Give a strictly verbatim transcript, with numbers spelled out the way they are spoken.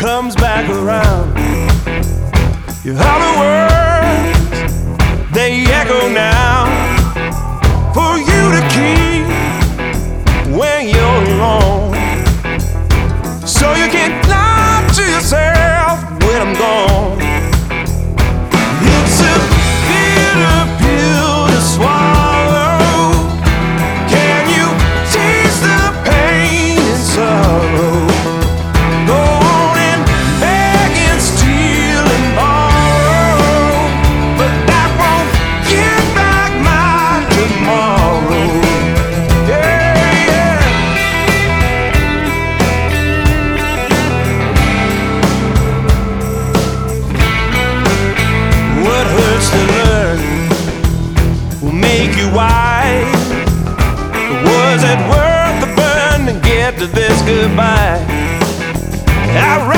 comes back around. Your hollow words, they echo now, for you to keep when you're alone. So you can lie to yourself when I'm gone. It's a bitter pill to swallow. Can you taste the pain and sorrow? Go on and beg and steal and borrow, but that won't get back my tomorrow. Yeah, yeah. What hurts to learn will make you wise. Was it worth the burn to get to this goodbye? I